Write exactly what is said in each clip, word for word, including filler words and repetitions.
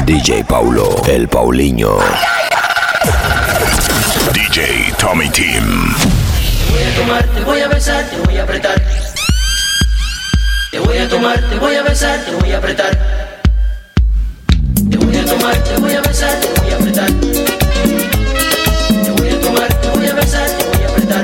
D J Paulo, el Paulinho. D J Tommy Team. Te voy a tomar, te voy a besar, te voy a apretar. Te voy a tomar, te voy a besar, te voy a apretar. Te voy a tomar, te voy a besar, te voy a apretar. Te voy a tomar, te voy a besar, te voy a apretar.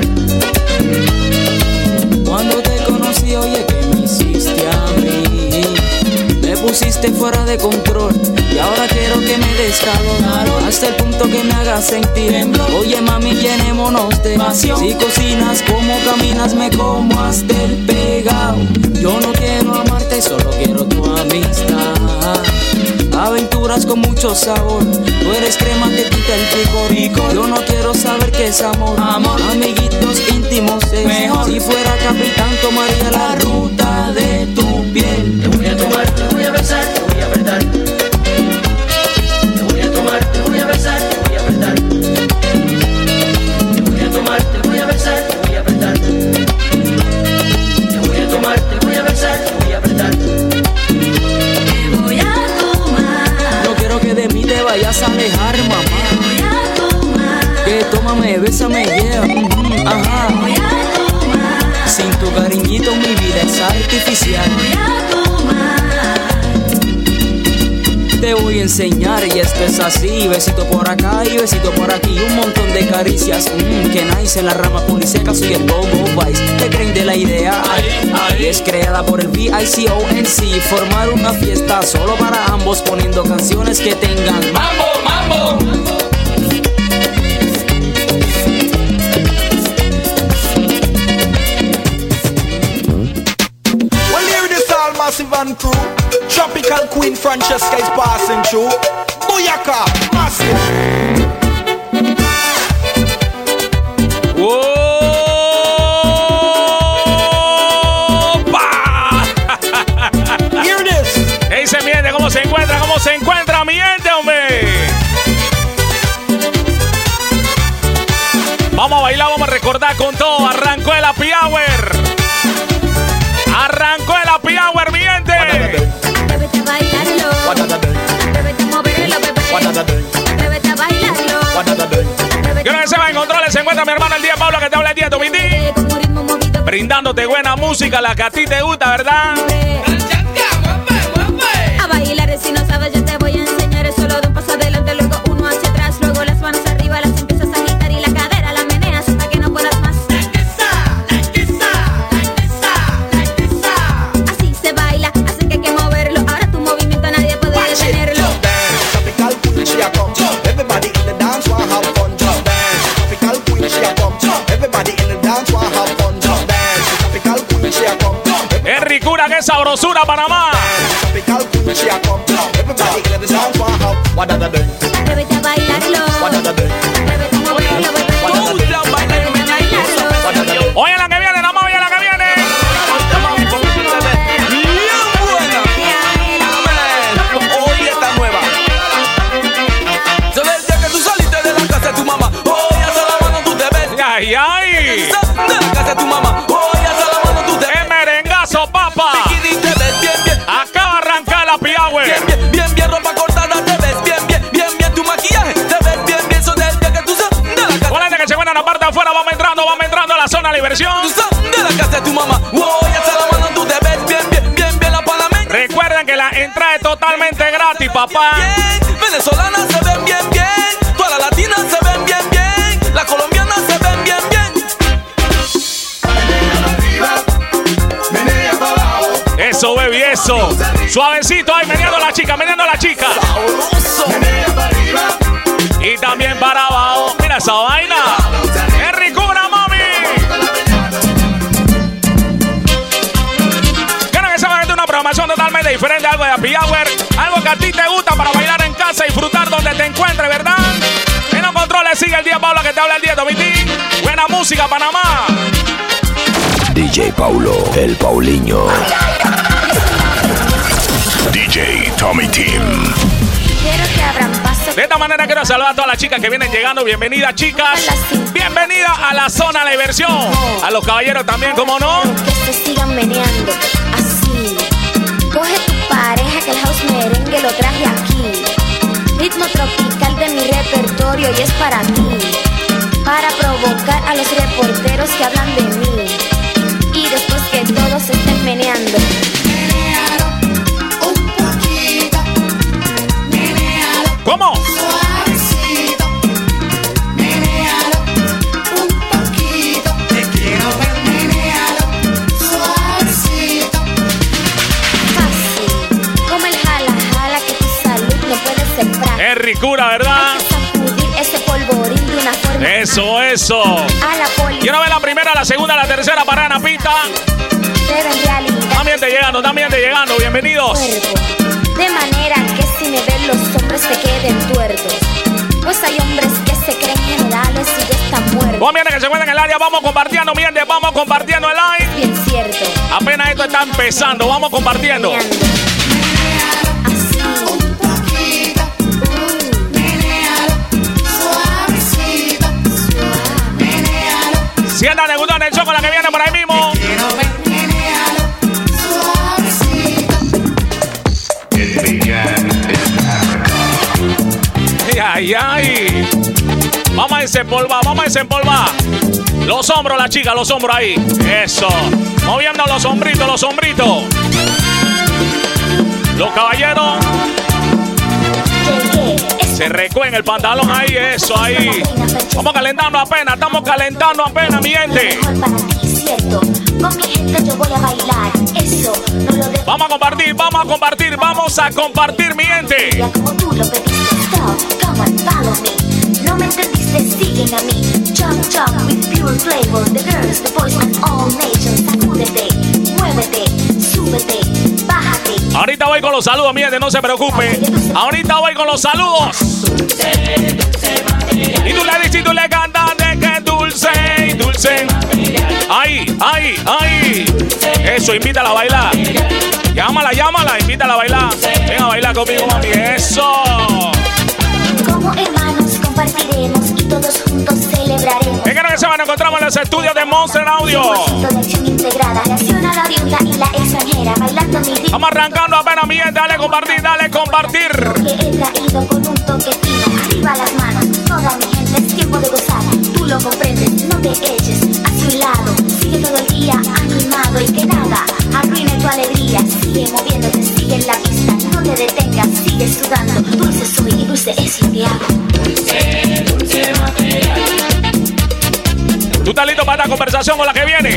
Cuando te conocí, oye, ¿qué me hiciste a mí? Me pusiste fuera de control y ahora quiero que me des calor hasta el punto que me hagas sentir. Oye, mami, llenémonos de pasión. Si cocinas, como caminas, me como hasta el pegado. Yo no quiero amarte, solo quiero tu amistad. Aventuras con mucho sabor. Tú eres crema que quita el picor. Yo no quiero saber qué es amor. Amor, amiguitos íntimos es mejor. Si fuera capitán, tomaría la ruta de tu piel. Te voy a tomar, te voy a besar, te voy a apretar. Te voy a tomar, te voy a besar, te voy a apretar. Te voy a tomar, te voy a besar, te voy a apretar. Te voy a tomar, te voy a besar, te voy a apretar. Te voy a tomar. No quiero que de mí te vayas a alejar, mamá. Te voy a tomar. Que tómame, bésame, yeah. Mm-hmm, ajá. Te voy a tomar. Sin tu cariñito mi vida es artificial. Te voy a tomar. Te voy a enseñar y esto es así. Besito por acá y besito por aquí. Un montón de caricias, mmm, que nice. En la rama policíaca soy el Go-Go Vice. ¿Te creen de la idea? Ahí, ahí. Y es creada por el V I C O N C. Formar una fiesta solo para ambos, poniendo canciones que tengan mambo, mambo. Well, here it is all massive and true. Tropical Queen Francesca is passing through. Booyaka, massive. ¡Opa! Here it is. ¿Qué dice mi gente? ¿Cómo se encuentra? ¿Cómo se encuentra mi gente, hombre? Vamos a bailar, vamos a recordar con todo. Arrancó el Happy Hour. Arrancó el Happy Hour, mi gente. Atrévete a bailarlo. Atrévete a moverlo, bebé. Atrévete a bailarlo. Quiero que se va en controles. Se encuentra mi hermano el día Pablo, que te habla el día Tomiti. Brindándote buena música, la que a ti te gusta, ¿verdad? A bailar, si no sabes, yo te voy a enseñar. Es solo de un paso adelante, luego uno hacia atrás. Luego las manos arriba, las empiezas a agitar y la cadera la meneas hasta que no puedas más. Así se baila, así que hay que moverlo. Ahora tu movimiento nadie puede detenerlo. Tropical Queen, she a come. Everybody in the dance want have fun. Just dance. Tropical Queen, she a come. Everybody in the dance want have fun. Just dance. Tropical Queen, she a come. ¡Qué ricura, qué sabrosura, Panamá! Tropical Queen, she a come. Everybody in the dance want have what da da da. Atrévete a bailarlo. What da da da. Atrévete a moverlo, bebé. Atrévete a bailarlo. Oye la que viene, nada más oye la que viene. Hoy está nueva. Desde el día que tú saliste de la casa de tu mamá, hoy hasta la mano tú te ves. ¡Ay, ay! De la casa de tu mamá, hoy hasta la mano tú te ves. ¡Qué merengazo, papá! Bikini te ves bien, bien. Acaba de arrancar la Happy Hour. Bien, bien, bien, bien, ropa cortada te ves bien, bien, bien, bien, tu maquillaje te ves bien, bien, eso del día que tú sales de la casa. Hola, gente que se encuentra en la parte de afuera, vamos entrando, vamos entrando a la zona de diversión. Tú sales de la casa de tu mamá, hoy hasta la mano tú te ves bien, bien, bien, bien, la panameña. Recuerden que la entrada es totalmente gratis, papá. Bien, venezolanas se ven bien, bien, todas las latinas se ven bien, bien, las colombianas se ven bien, bien. Eso, baby, eso. Suavecito ahí, meneando a la chica, meneando a la chica. Y también para abajo. Mira esa vaina. ¡Qué ricura, mami! Quiero que se vaya de una programación totalmente diferente, algo de Happy Hour, algo que a ti te gusta para bailar en casa y disfrutar donde te encuentres, ¿verdad? En los controles sigue el día Pablo, que te habla el día Tomiti. Buena música, Panamá. D J Paulo, el Paulinho. D J Tommy Team. Quiero que abran paso. De esta manera quiero saludar a todas las chicas que vienen llegando. Bienvenidas, chicas. Bienvenidas a la zona de diversión. A los caballeros también, ¿cómo no? Que se sigan meneando así. Coge tu pareja que el house merengue lo traje aquí. recordatorio y es para ti, para provocar a los reporteros que hablan de mí. Y después que todos se estén meneando, Menealo un poquito, menealo ¿Cómo? suavecito, menealo un poquito, te quiero ver, menealo suavecito. fácil, como el jala jala que tu salud no puede ser frágil. Es ricura, ¿verdad? Hay que sacudir ese polvorín de una forma Eso, eso. a la poli. Quiero ver la primera, la segunda, la tercera para Ana Pita. Pero en realidad También te llegando, también te llegando. Bienvenidos. cuerpo, de manera que si me ven los hombres se queden tuertos, pues hay hombres que se creen generales y ya están muertos. Vamos, miren que se encuentran en el área. Vamos compartiendo, miren, vamos compartiendo el live. Bien cierto. Apenas esto está empezando, vamos compartiendo. Meneando. Menealo un poquito, menealo suavecito, menealo, Sientan de gustón el show con la que viene por ahí mismo. quiero ver, menealo suavecito. Ay, ay, ay. Vamos a desempolvar, vamos a desempolvar. Los hombros, la chica, los hombros ahí. Eso. Moviendo los hombritos, los hombritos. Los caballeros. Se recuen el pantalón ahí, eso ahí. Vamos calentando apenas, estamos calentando apenas, mi gente. Mejor para ti, cierto. Con mi gente yo voy a bailar. Eso no lo dejo. Vamos a compartir, vamos a compartir, vamos a compartir, mi gente. Ya como tú lo pediste. Stop, come on, follow me. No me entendiste, siguen a mí. Jump, jump with pure flavor. The girls, the boys and all nations. Sacúdete, muévete, súbete, bájate. Ahorita voy con los saludos, mi gente, no se preocupe. Ahorita voy con los saludos. Y tú le dices, y tú le cantas de que dulce, dulce. Ahí, ahí, ahí. Eso, invítala a bailar. Llámala, llámala, invítala a bailar. Ven a bailar conmigo, mami. Eso. Como hermanos compartiremos y todos juntos celebraremos. Es que no que se van a encontrar en los estudios de Monster Audio. De acción integrada, reacción a la oriunda y la extranjera, bailando mi ritmo. Estamos arrancando apenas, mi gente. Dale compartir, dale compartir. Que he traído con un toque fino. Arriba las manos, toda mi gente, es tiempo de gozar. Tú lo comprendes, no te eches hacia un lado. Sigue todo el día animado y que nada arruine tu alegría. Sigue moviéndote, sigue en la pista, no te detengas, sigue sudando. Dulce soy y dulce es lo que hago. ¿Tú estás listo para esta conversación con la que viene?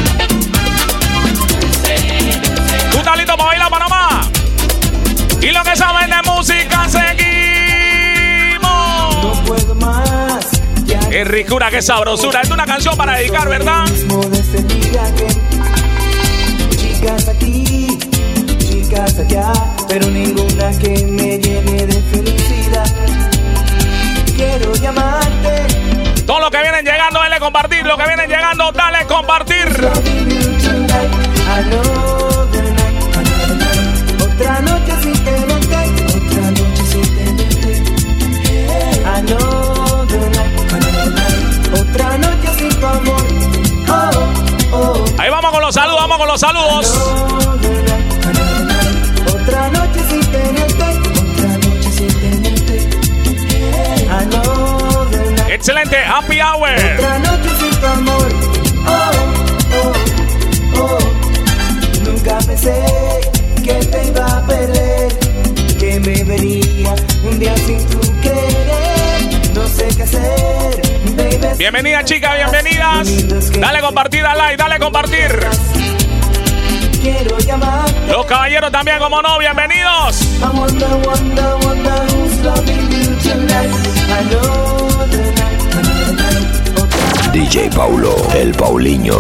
¿Tú estás listo para bailar, Panamá? Y lo que saben de música, seguimos. No puedo más. Ya Qué ricura, qué sabrosura. Es una canción para dedicar, ¿verdad? mismo de ese día que chicas aquí, chicas allá, pero ninguna que me llene de felicidad. Quiero llamarte. Todos los que vienen llegando, dale compartir. Los que vienen llegando, dale compartir. Loving you tonight, another night, another night. Otra noche sin tenerte, otra noche sin tenerte. Another night, another night. Otra noche sin tu amor. Oh, oh. Ahí vamos con los saludos, vamos con los saludos. Another night, another night. Otra noche sin tenerte, otra noche sin tenerte. Another night. Excelente, happy hour. Otra noche sin tu amor. Oh, oh, oh. Nunca pensé que te iba a perder, que me vería un día sin tu querer. No sé qué hacer, baby. Bienvenida, chicas, bienvenidas. Dale compartir al like, dale compartir. Quiero llamar. Los caballeros también, como no, bienvenidos. I wonder, wonder, wonder who's loving you tonight. Another night, another night. Otra D J Paulo, el Paulinho.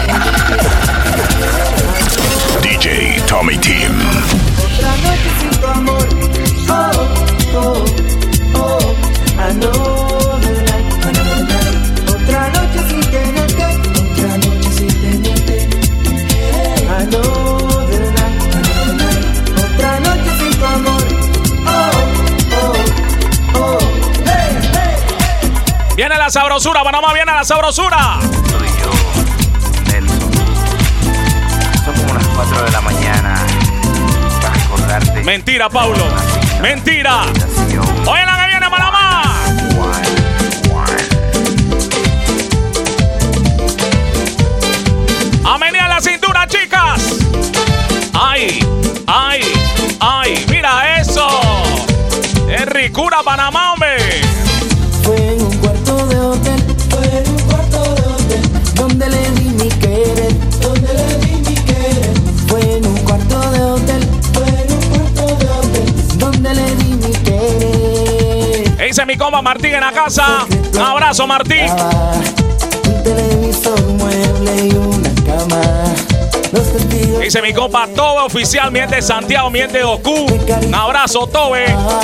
D J Tommy Team. Otra noche sin tu amor. Oh, oh, oh. Another night, another night. Otra noche sin tenerte, otra noche sin tenerte. Another night, another night. Otra noche sin tu amor. Oh, oh, oh. Hey, hey. Viene la sabrosura, Panamá, viene la sabrosura. Soy yo, Nelson. Son como las cuatro de la mañana para recordarte. Mentira, Paulo. Mentira. Nació Oye la que viene, Panamá. Juan. Ay, mira eso. Es ricura Panamá, hombre. Fue en un cuarto de hotel, fue en un cuarto de hotel, donde le di mi querer, donde le di mi querer. Fue en un cuarto de hotel, fue en un cuarto de hotel, donde le di mi querer. Dice mi compa Martín en la casa. Un abrazo, Martín. Un televisor, mueble y una cama. Los testigos. Dice mi compa Tobe oficial, miente Santiago, miente Goku. Un abrazo, Tobe.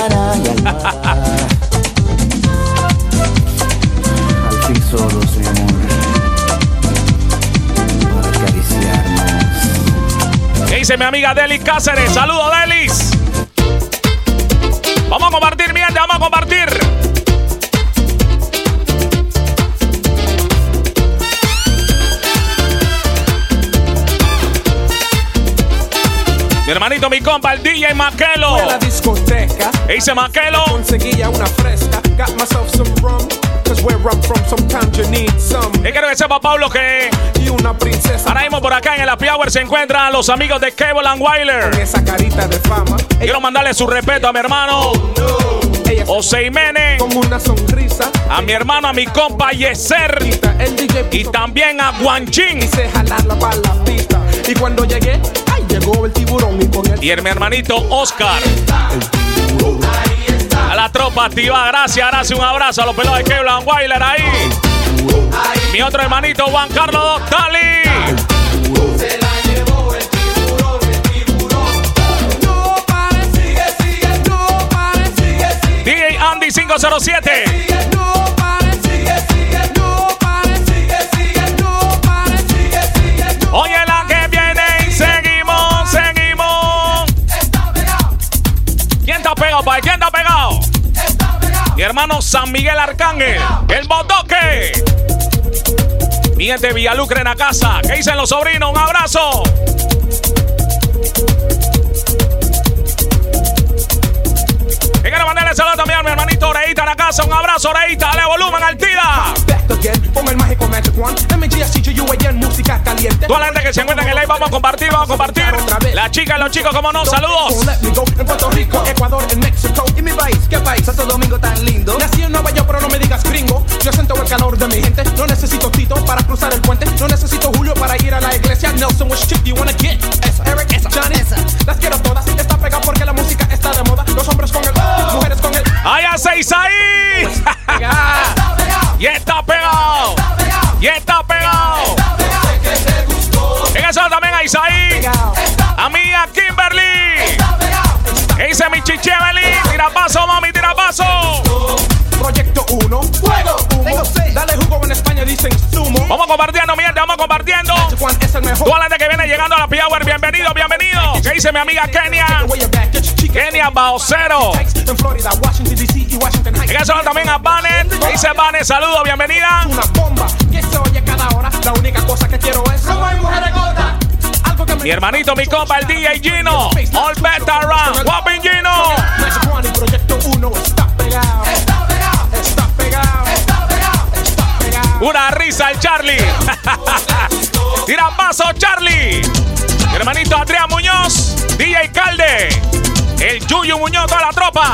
Al fin solos, mi amor, para acariciarnos. ¿Qué dice mi amiga Delis Cáceres? Saludos, Delis. Vamos a compartir, mi gente, vamos a compartir. Mi hermanito, mi compa, el D J Maquelo. Fui a la discoteca. Dice Maquelo. Conseguía una fresca. Got myself some rum. Cause where I'm from, sometimes you need some. Y quiero que sepa, Pablo, que Y una princesa. ahora mismo por acá en el Happy Hour se encuentran los amigos de Cable and Con Wilder. esa carita de fama. Quiero mandarle su respeto a mi hermano Ella José Jiménez, con una sonrisa. a mi hermano, a mi compa Yeser El D J y también a Guanchín. quise jalarla para la pista. Y cuando llegué, ay, llegó el tiburón y con el Y el mi hermanito Oscar. A la tropa activa, gracias, gracias, un abrazo a los pelados de Cable and Wilder ahí. Mi otro hermanito Juan Carlos Doctali. No pares, sigue, sigue, no pares, sigue, sigue. D J Andy cinco cero siete. No pares, sigue, sigue, no pares, sigue, sigue, no pares, sigue, sigue, no. Oye la que viene y seguimos, seguimos. ¿Quién está pegado, pai? ¿Quién está pegado? Mi hermano San Miguel Arcángel, el botoque. Mi gente Villalucre en la casa. ¿Qué dicen los sobrinos? Un abrazo. Y quiero mandarle saludos también a mi hermanito Oreita en la casa. Un abrazo, Oreita. Dale volumen, Altida. Back again, con el mágico Magic One. M G S G U A N, música caliente. Toda la gente que se encuentra en el live, vamos a compartir, vamos a compartir. Las chicas, los chicos, como no, saludos. Let me go. En Puerto Rico, Ecuador, en México. Y mi país, ¿qué país? Santo Domingo tan lindo. Nací en Nueva York, pero no me digas gringo. Yo siento el calor de mi gente. No necesito Tito para cruzar el puente. No necesito Julio para ir a la iglesia. Nelson, which chick do you wanna get? Esa, Eric, esa, Johnny, esa. Las quiero todas. Está pegada porque la música está de moda. Los hombres con el, mujeres con el. ¡Ay, a seis ahí! Y está pegado. Y está pegado. En eso también a Isaí. A mí, a Kimberly. ¿Qué dice mi chichi Evelyn? Tira paso, mami, tira paso. Proyecto uno. Fuego. Humo. Dale jugo en España, dicen sumo. Vamos compartiendo, mi gente, vamos compartiendo. Juan es el mejor. Toda la gente que viene llegando a la Happy Hour, bienvenido, bienvenido. ¿Qué dice mi amiga Kenia? Kenia Baocero. En Florida, Washington D C y Washington Heights. En eso también a Banet. ¿Qué dice Banet? Saludos, bienvenida. Una bomba que se oye cada hora. La única cosa que quiero es como hay mujeres gordas. Algo que me Mi hermanito, mi compa, el D J Gino. All veteran. Guapin Gino. Magic One y Proyecto uno está pegado. Está pegado. Está pegado. Está pegado. Está pegado. Una risa el Charlie. Tira paso, Charlie. Mi hermanito Adrián Muñoz. D J Calde. El Yuyu Muñoz, toda la tropa.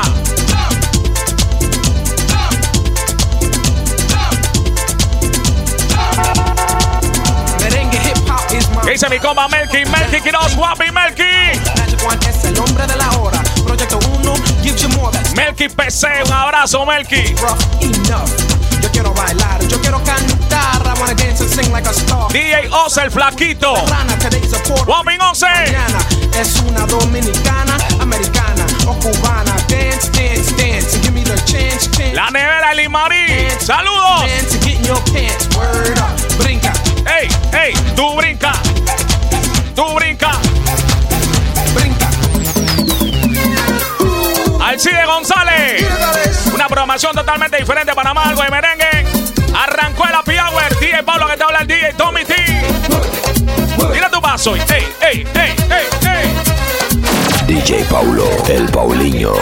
Merengue hip hop is my. ¿Qué dice mi compa Melky? Melky Quiroz, guapi Melky. Magic One es el hombre de la hora. Proyecto uno gives you more. That's Melky P C, un abrazo, Melky. rough enough. Yo quiero bailar, yo quiero cantar. I wanna dance and sing like a star. D J Oce, el flaquito. Rana, today's a Puerto Guapin Oce. Mañana es una dominicana, americana o cubana. Dance, dance, dance, and give me the chance, chance. La nevera Limarí. Saludos. Dance and get in your pants. Word up, brinca, Ey, ey, tú brinca. Tú brinca. brinca. Alcide González. Una programación totalmente diferente de Panamá, algo de merengue. Arrancó el Happy Hour. D J Pablo que te habla, el D J Tommy T. Tira tu paso. Ey, ey, ey, ey, ey. D J Paulo, el Paulinho.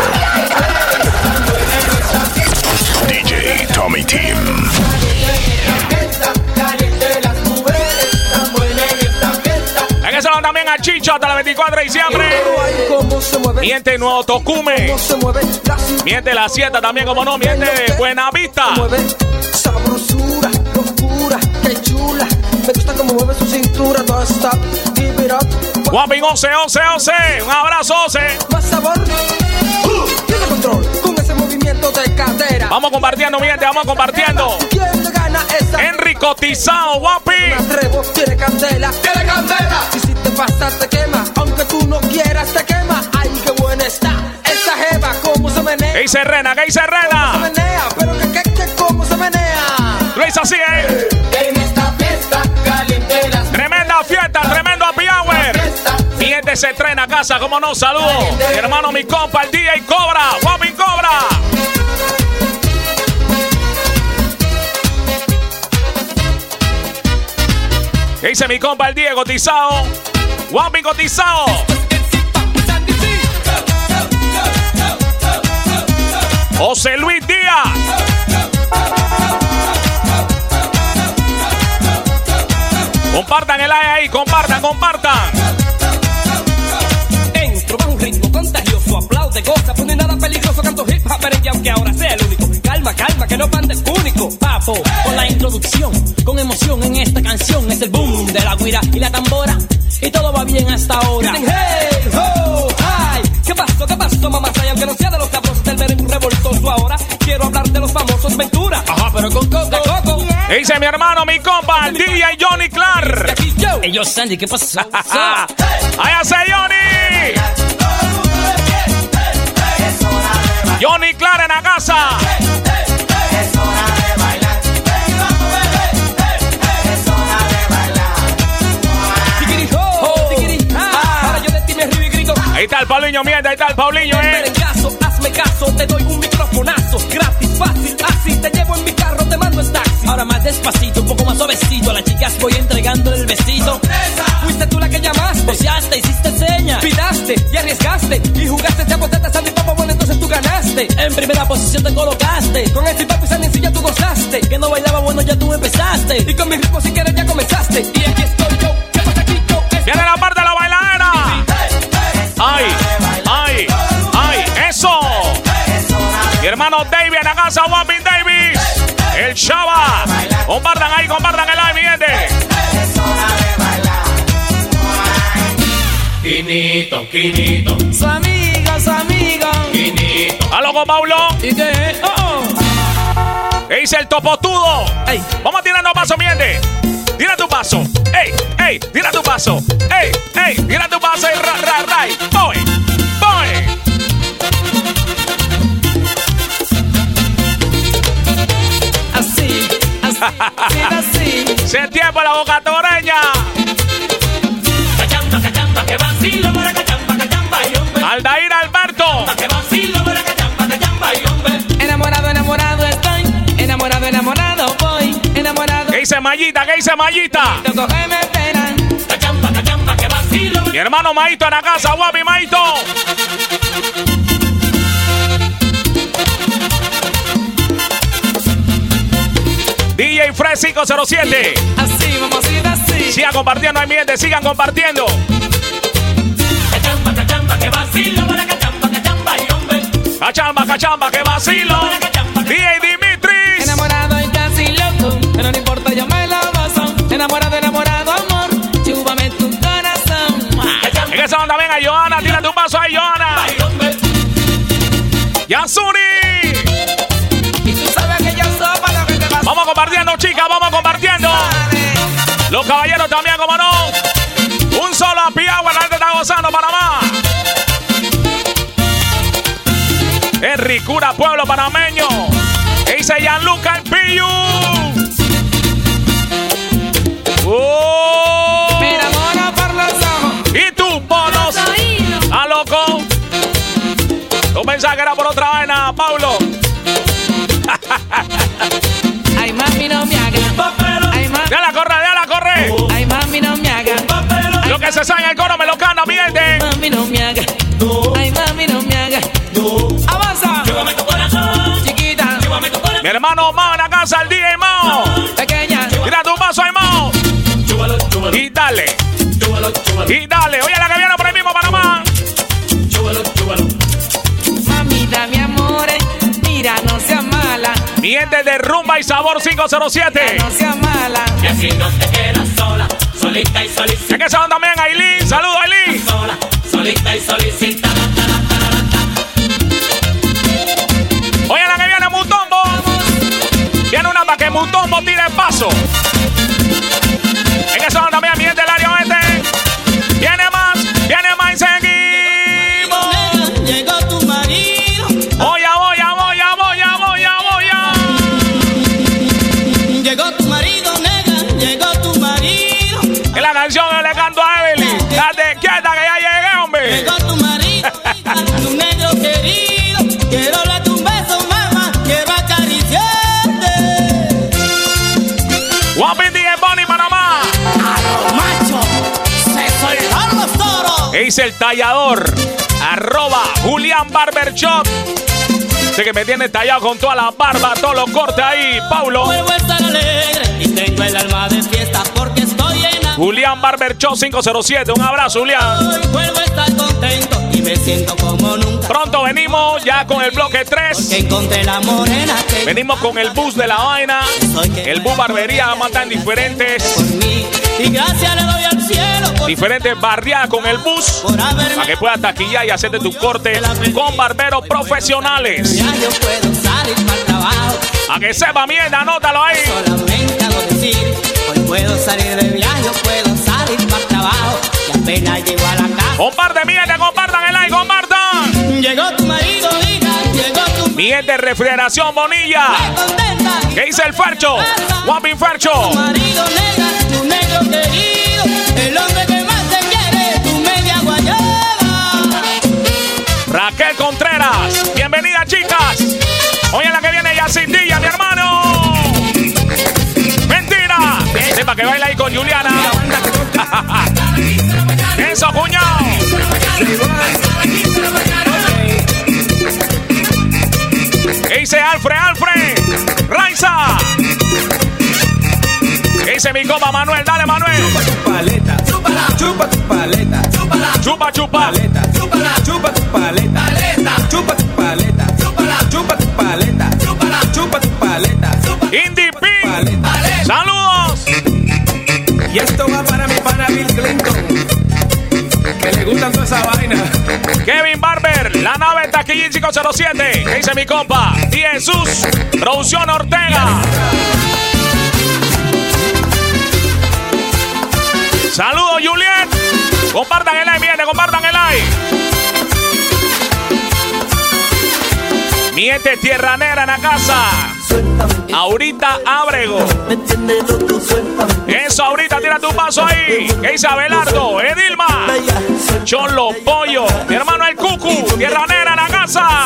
D J Tommy Team. En eso también a Chicho hasta el veinticuatro de diciembre. Cómo se mueve, Miente Nuevo Tocume. cómo se mueve la cintura. Miente La Sieta también, como no. Miente Buenavista. Mueve sabrosura, locura, qué chula. Me gusta cómo mueve su cintura. Don't stop, give it up. Guapín once, once, once. Un abrazo, once. Más sabor. Uh, tiene control con ese movimiento de cadera. Vamos compartiendo, mi gente, vamos compartiendo. ¿Quién le gana esa? Henry Cotizado, guapi. Me atrevo, tiene candela. Tiene candela. Y si te pasa, te quema. Aunque tú no quieras, te quema. Ay, qué buena está esa jeva. Cómo se menea. ¿Qué dice Rena? ¿Qué dice Se Rena? menea. Pero que, que, que, cómo se menea. Lo hizo así, ¿eh? En esta fiesta caliente las Tremenda fiesta, tremendo happy hour. Mi gente se estrena a casa, como no, saludos. Mi hermano, mi compa, el D J Cobra. Guapi Cobra. ¿Qué dice mi compa, el D J Cotizado? Guapi Cotizado. José Luis Díaz. Compartan el like ahí, compartan, compartan. Entro bajo un ritmo contagioso, aplaude, goza, pues no hay nada peligroso, canto hip hop, merengue, aunque ahora sea el único. Calma, calma, que no bandes único. Papo, con la introducción, con emoción en esta canción, es el boom de la guira y la tambora, y todo va bien hasta ahora. Dicen, hey, ho, hi, ¿qué pasó, qué pasó, mamá? Y aunque no sea de los sabrosos del merengue revoltoso ahora, quiero hablar de los famosos Ventura. Ajá, pero con coco. De coco. Dice mi hermano, mi compa, el D J Johnny Clark. Hey, yo, Sandy, ¿qué pasó? ¡Ahí hace Johnny! Johnny Clark en la casa. Ahí está el Paulinho, mierda, ahí está el Paulinho, eh. Merengazo, hazme caso, te doy un microfonazo. Gratis, fácil, así, te llevo en mi carro, te mando en taxi. Ahora más despacito, un poco más suavecito. A las chicas voy entregando el besito. Fuiste tú la que llamaste, boceaste, hiciste señas, pidaste y arriesgaste. Y jugaste, te apostaste, Sandy Papa, bueno, entonces tú ganaste. En primera posición te colocaste. Con este papi Sandy, si ya tú gozaste. Que no bailaba, bueno, ya tú empezaste. Y con mi ritmo, si quieres, ya comenzaste. Y aquí estoy yo, ¿qué pasa aquí yo? Viene la parte de la bailadera. ¡Ay! ¡Ay! ¡Ay! ¡Eso! Mi hermano David en la casa, Wapping Davis. El Chava. Compartan ahí, compartan el live, mi gente. Quinito, Quinito, Su amiga, su amiga. Quinito. ¡Aló con Paulo! ¿Y qué? Oh, oh. ¿Qué dice el topotudo? Ey. Vamos tirando paso, mi gente. Tira tu paso. ¡Ey! ¡Ey! Tira tu paso. ¡Ey! ¡Ey! Tira tu paso y ra, ra, ra. ¡Voy! ¡Voy! Así, así, así, así. ¡Se tiempo la boca toreña! Cachamba, cachamba, que vacilo, para cachamba, cachamba, y hombre. Aldair Alberto. Que vacilo, para cachamba, cachamba, y hombre. Enamorado, enamorado estoy. Enamorado, enamorado voy. Enamorado. ¿Qué dice Mayita? ¿Qué dice Mayita? Loco que me esperan. Cachamba, cachamba, que vacilo. Mi hermano Maito en la casa, Guapi Maito. D J Fred cinco cero siete. Así, mamacita, así. Sigan compartiendo, ahí mi gente, sigan compartiendo. Cachamba, cachamba, que vacilo, para cachamba, cachamba, y hombre. Cachamba, cachamba, que vacilo. D J Dimitris. Enamorado y casi loco. Pero no importa, yo me la gozo. Enamorado, enamorado, amor. Chúpame tu corazón. En esa onda, venga, Johanna, tírate un paso ahí, Johanna. Yasuri. Y tú sabes que yo soy para lo que te pasa. Vamos compartiendo, chicas, vamos compartiendo. Los caballeros también, como no. Un solo happy hour, la gente está gozando, Panamá. Henry Cura, pueblo panameño. E dice Gianluca el Piyu. Oh. Me enamoro por los ojos. Y tú, bonos. A loco. Tú pensabas que era por otra vaina, Paulo. Ay, mami, no me hagas. Ay, mami. Déjala correr, déjala correr. Ay, mami, no me hagas. Lo que se sabe en el coro me lo canta, mi gente. Mami, no me hagas. Ay, mami, no me hagas. Avanza. Llévame tu corazón. Chiquita. Llévame tu corazón. Mi hermano Mao en la casa, el D J Mao. Pequeña. Tira tu paso ahí, Mao. Chúbalo, chúbalo, Y dale. chúbalo, chúbalo. Y dale, oye la que viene por el mismo Panamá. Chúbalo, chúbalo. Mamita, mi amor, mira, no seas mala. Mi gente de Rumba y Sabor cinco cero siete. No seas mala. Y así no te quedas sola, solita y solicita. Es que son también Aileen. Saludos, Aileen. Sola, solita y solicita. Oye la que viene Mutombo. Viene una para que Mutombo tire el paso. Es que son también mi gente del área oeste. Viene más, viene más y seguimos. Llegó tu marido. Voy a, voy a, voy a, voy a, voy a, voy a. Llegó tu marido, nega. Llegó tu marido. En la canción yo le canto a Evelyn. Date quieta que ya llegué, hombre. Llegó tu marido, tu negro querido. Quiero darte un beso, mamá. Quiero acariciarte. Guapiti de Bonnie, Panamá. A los machos se soltaron los toros. Es el tallador. Arroba Julián Barber Shop. Sé que me tiene tallado con toda la barba, todos los cortes ahí, Paulo. Vuelvo a estar alegre y tengo el alma de fiesta porque estoy en la... Julián Barber Shop cinco cero siete. Un abrazo, Julián. Hoy vuelvo a estar contento y me siento como nunca. Pronto venimos ya con el bloque tres. Porque encontré la morena que... Venimos con el bus de la vaina. El bus barbería, vamos a estar en diferentes. Por mí. Y gracias le doy al cielo por Diferentes barriadas con el bus. por haberme... Para que puedas taquillar y hacerte tu corte con barberos profesionales. Ya yo puedo salir para el trabajo. A que sepa mierda, anótalo ahí. Solamente hago decir, hoy puedo salir de viaje, yo puedo salir para el trabajo. Y apenas llego a la casa. Comparte mierda, compartan el like, compartan. Llegó tu marido, hija, llegó tu... Mi gente de refrigeración Bonilla. Me contenta. ¿Qué dice el Fercho? Guapin Fercho. Tu marido, nega, tu negro querido. El hombre que más te quiere, tu media guayaba. Raquel Contreras. Bienvenida, chicas. Oye la que viene Yacindilla, mi hermano. Mentira. Sepa que baila ahí con Juliana. Eso, cuñado. ¿Qué dice Alfred, Alfred? Raiza. ¿Qué dice mi copa Manuel? Dale, Manuel. Paleta, chúpala, chupa tu paleta, chúpala, Chupa, chupa. paleta, chúpala, chupa tu paleta, paleta, chupa tu paleta, chúpala, chupa tu paleta, chúpala, chupa tu paleta, Indy P. paleta. Saludos. Y esto va para mi pana Bill Clinton, que le gustan toda esa vaina. Kevin Barber, la nave Taquillín cinco cero siete. ¿Qué dice mi compa? Y Jesús, producción Ortega. Saludos, Juliet. Compartan el like, miente, compartan el like. Miente Tierra Negra en la casa. Ahorita Abrego. Eso, ahorita tira tu paso ahí. ¿Qué dice Abelardo? Edilma. Cholo Pollo. Mi hermano el Cucu. Tierra Negra en la casa.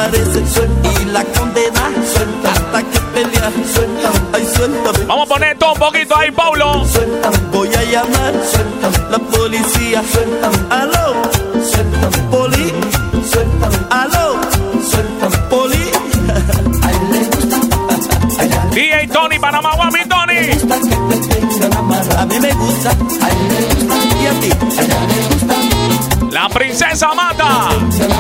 Vamos a poner todo un poquito ahí, Paulo. Voy a llamar la policía. Aló, poli. Aló, poli. D J Tony, Panamá, Guami Tony. A mí me gusta. Y a ti. La princesa mata.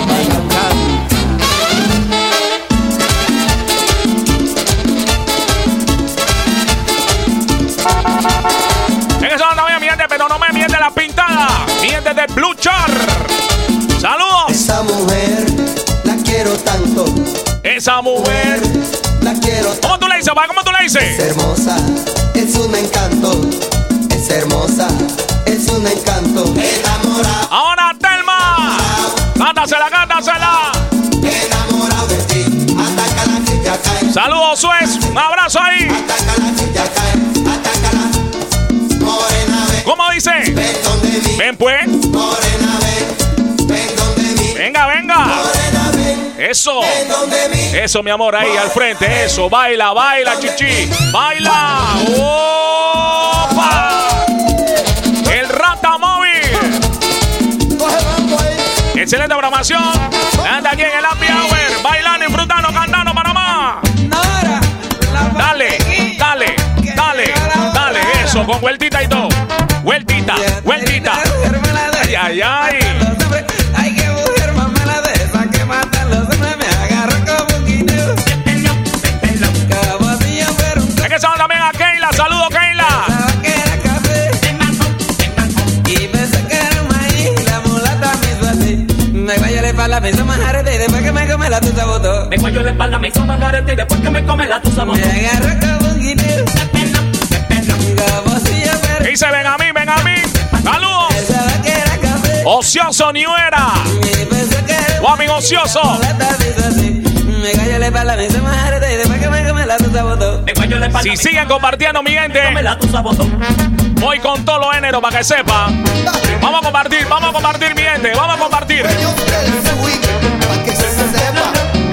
En eso no me miente, pero no me miente la pintada. Miente de Blue Char. Saludos. Esa mujer la quiero tanto. Esa mujer. La quiero tanto. ¿Cómo tú le dices, pa? ¿Cómo tú le dices? Es hermosa, es un encanto. Es hermosa, es un encanto. Enamorado. Ahora Telma. Cántasela, cántasela. Enamorado de ti. Atácala que ya cae. Saludos, Suez. Un abrazo ahí. Atácala que ya cae. Atácala. Morena, ven. ¿Cómo dice? Ven donde mí. Ven, pues. Morena, ven. Ven donde mí. Venga, venga. Morena, ven. Eso. Ven donde mí. Eso, mi amor, ahí al frente. Eso. Baila, baila, chichi. Baila. ¡Opa! El Rata Móvil. Excelente programación. Anda aquí en el Happy Hour. Bailando, disfrutando, cantando, Panamá. Dale, dale, dale, dale. Eso, con vueltita y todo. Vueltita, vueltita. ay, ay. Ay, que mujer mamela de esa que mata los hombres. Me agarro como un guineo. Cabocillo, pero un Es que son también a Keila. Saludos, Keila. pensaba que era café. Y pensé que era maíz. La mulata me hizo así. Me guayó la espalda, me hizo manjarete. Y después que me come la tusa botó. Me cuello la espalda, me hizo mangarete y después que me come la tusa botó. Me agarro como un guineo. Cabocillo, pero Dice, ven a mí, ven a mí. Saludos. pensaba que era café. Ocioso Niuera. Y pensé que era Tu amigo ocioso. mulata me hizo así. Me guayó la espalda, me hizo manjarete. Y después que me come la tusa botó. Me cuello la espalda. Si siguen compartiendo, mi gente, me come la tusa botó. voy con todo lo género para que sepa. Vamos a compartir, vamos a compartir, mi gente. Vamos a compartir. Dueños del swing, pa' que se sepa.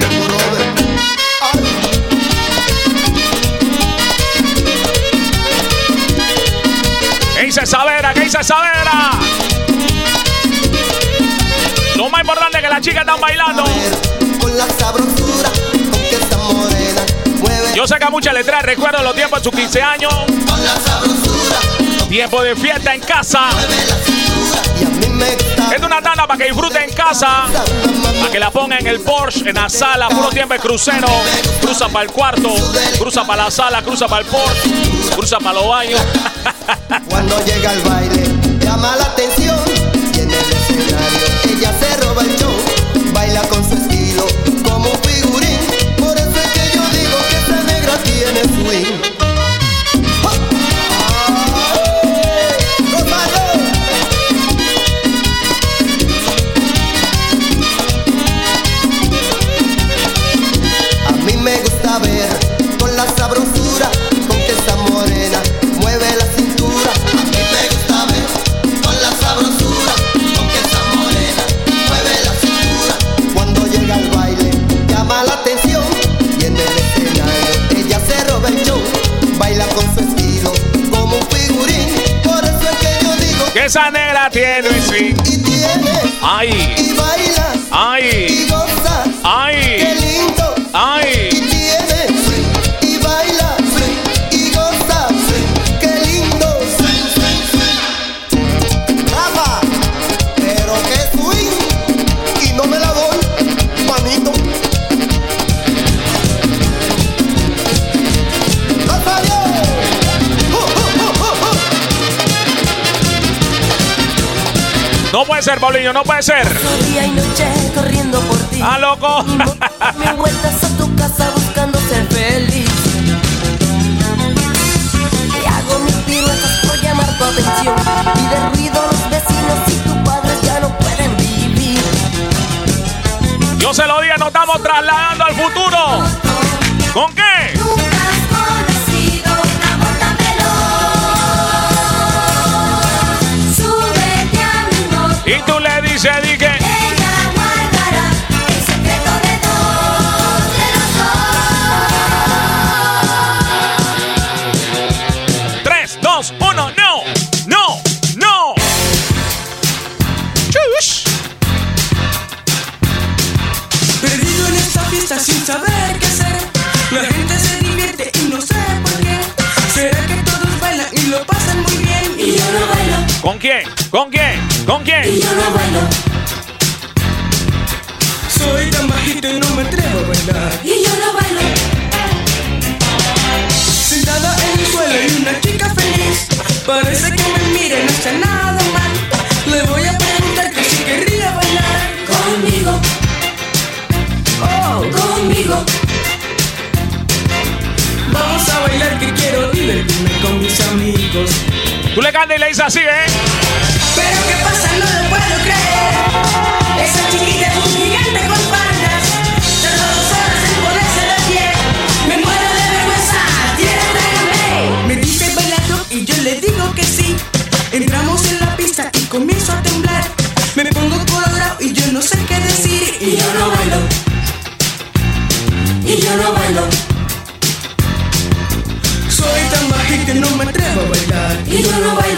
¿Qué dice Savera? ¿Qué dice Savera? Lo más importante es que las chicas están bailando. Con la sabrosura, con que esa morena mueve. Yo sé que a muchas les trae recuerdos los tiempos de sus quince años. Con la sabrosura, Tiempo de fiesta en casa. mueve la cintura. Y a mí me gusta. Es una tanda para que disfruten en casa. Para que la pongan en el Porsche, en la sala. Puro tiempo de crucero. Cruza para el cuarto. Cruza para la sala. Cruza para el Porsche. Cruza para los baños. Cuando llega al baile, llama la atención. Y en el escenario, ella se roba el show. Baila con su estilo, como un figurín. Por eso es que yo digo que esta negra tiene swing. A mí me gusta ver con la sabrosura con que esa morena mueve la cintura. A mí me gusta ver con la sabrosura con que esa morena mueve la cintura. Cuando llega al baile llama la atención y en el escenario ella se roba el show. Baila con su estilo como un figurín. Por eso es que yo digo Que esa negra tiene swing. y tiene Ay, y baila y ay, goza. Qué ay, lindo. Y ay. tiene swing, y baila swing, y goza swing, qué lindo swing, swing, swing. Rafa, pero qué swing, y no me la doy, manito. ¡Rosario! ¡Uh, uh, uh, uh, uh! No puede ser, Paulinho, no puede ser. Día y noche corriendo por ti. ¡Ah, loco! Me vueltas a tu casa buscando ser feliz. Y hago mis piruetas por llamar tu atención. Y de ruido a los vecinos y tus padres ya no pueden vivir. Yo se lo dije, nos estamos trasladando al futuro. ¿Con qué? Nunca has conocido una bota veloz. Súbete a mi moto. Y tú le dices, di que Ella guardará el secreto de dos, de los dos. tres, dos, uno, no, no, no. Chush. Perdido en esta fiesta sin saber qué hacer. La gente se divierte y no sé por qué. ¿Será que todos bailan y lo pasan muy bien? Y yo no bailo, ¿Con quién? ¿Con quién? ¿Con y quién? yo no bailo, Soy tan bajito y no me atrevo a bailar. y yo no bailo. Sentada en el suelo y una chica feliz. Parece que me mira y no está nada mal. Le voy a preguntar que si querría bailar Conmigo, Oh, conmigo, vamos a bailar que quiero divertirme con mis amigos. Tú le cantas y le dices así, ¿eh? Pero qué pasa, no lo puedo creer. Esa chiquita es un gigante con faldas. Tardó dos horas en ponerse de pie. Me muero de vergüenza, tírame. Me dice bailando y yo le digo que sí. Entramos en la pista y comienzo a temblar. Me pongo colorado y yo no sé qué decir. y yo no bailo, y yo no bailo, Soy tan bajito y no me atrevo a bailar. y yo no bailo.